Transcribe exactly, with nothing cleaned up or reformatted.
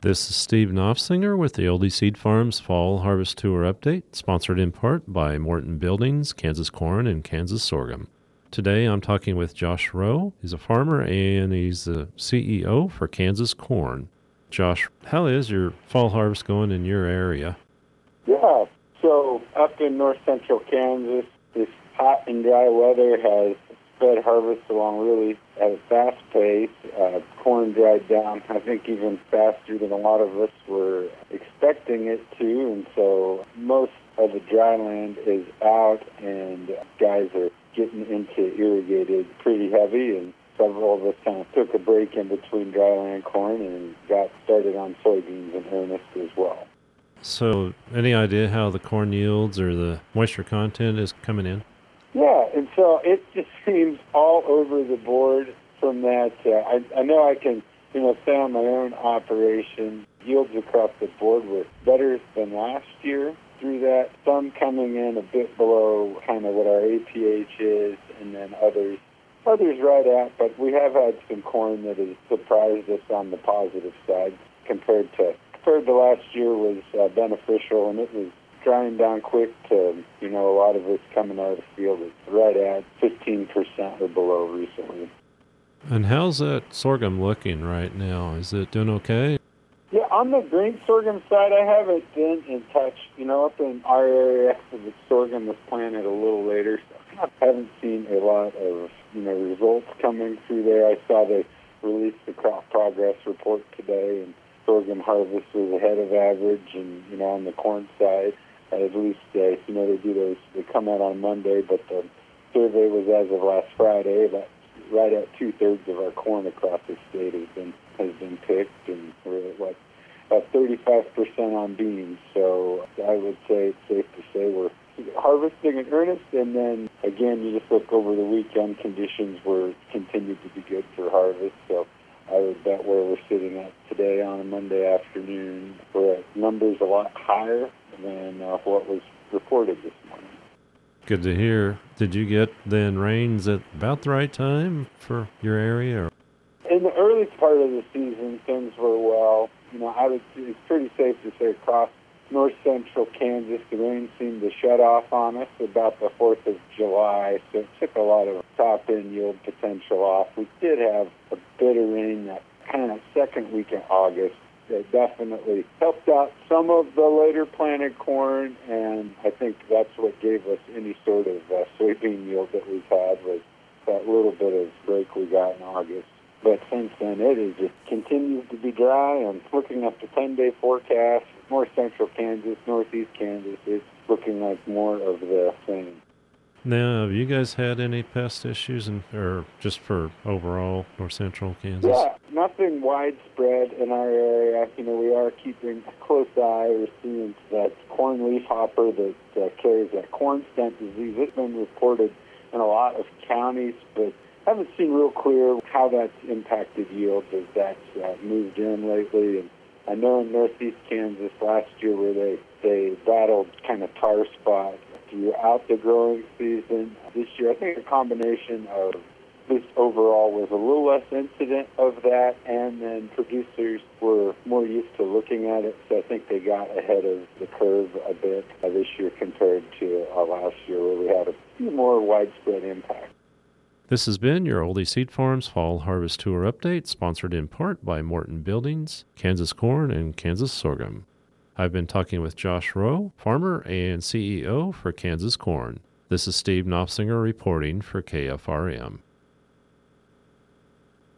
This is Steve Knopfsinger with the Oldie Seed Farms Fall Harvest Tour Update, sponsored in part by Morton Buildings, Kansas Corn, and Kansas Sorghum. Today I'm talking with Josh Rowe. He's a farmer and he's the C E O for Kansas Corn. Josh, how is your fall harvest going in your area? Yeah, so up in north central Kansas, this hot and dry weather has sped harvest along really at a fast pace. Uh, corn dried down, I think, even faster than a lot of us were expecting it to, and so most of the dry land is out, and guys are getting into irrigated pretty heavy, and several of us kind of took a break in between dry land corn and got started on soybeans in earnest as well. So, any idea how the corn yields or the moisture content is coming in? Yeah, and so it just seems all over the board from that. Uh, I, I know I can, you know, say on my own operation, yields across the board were better than last year through that. Some coming in a bit below kind of what our A P H is, and then others others right at. But we have had some corn that has surprised us on the positive side compared to compared to last year was uh, beneficial, and it was drying down quick to, you know, a lot of us coming out of the field is right at fifteen percent or below recently. And how's that sorghum looking right now? Is it doing okay? Yeah, on the green sorghum side, I haven't been in touch. You know, up in our area, the sorghum was planted a little later, so I haven't seen a lot of, you know, results coming through there. I saw they released the crop progress report today, and sorghum harvest was ahead of average, and, you know, on the corn side, at least, uh, you know, they do those, they come out on Monday, but the survey was as of last Friday. That's right at two-thirds of our corn across the state has been has been picked, and we're at, what, about thirty-five percent on beans. So I would say it's safe to say we're harvesting in earnest, and then, again, you just look over the weekend, conditions were continued to be good for harvest, so I would bet where we're sitting at today on a Monday afternoon, we're at numbers a lot higher than uh, what was reported this morning. Good to hear. Did you get then rains at about the right time for your area? Or? In the early part of the season, things were well. You know, I would. It's pretty safe to say across north central Kansas, the rain seemed to shut off on us about the fourth of July, so it took a lot of top-end yield potential off. We did have a bit of rain that kind of second week in August that definitely helped out some of the later planted corn, and I think that's what gave us any sort of uh, soybean yield that we've had was that little bit of break we got in August. But since then, it is just continues to be dry, and looking at the ten-day forecast, more central Kansas, northeast Kansas, it's looking like more of the same. Now, have you guys had any pest issues, in, or just for overall north central Kansas? Yeah, nothing widespread in our area. You know, we are keeping a close eye. We're seeing that corn leafhopper that uh, carries that corn stent disease. It's been reported in a lot of counties, but haven't seen real clear how that's impacted yields as that's uh, moved in lately. And I know in northeast Kansas last year where they, they battled kind of tar spot throughout the growing season. This year, I think a combination of this overall was a little less incident of that, and then producers were more used to looking at it, so I think they got ahead of the curve a bit uh, this year compared to uh, last year where we had a few more widespread impact. This has been your Oldie Seed Farms Fall Harvest Tour Update, sponsored in part by Morton Buildings, Kansas Corn, and Kansas Sorghum. I've been talking with Josh Rowe, farmer and C E O for Kansas Corn. This is Steve Knopfsinger reporting for K F R M.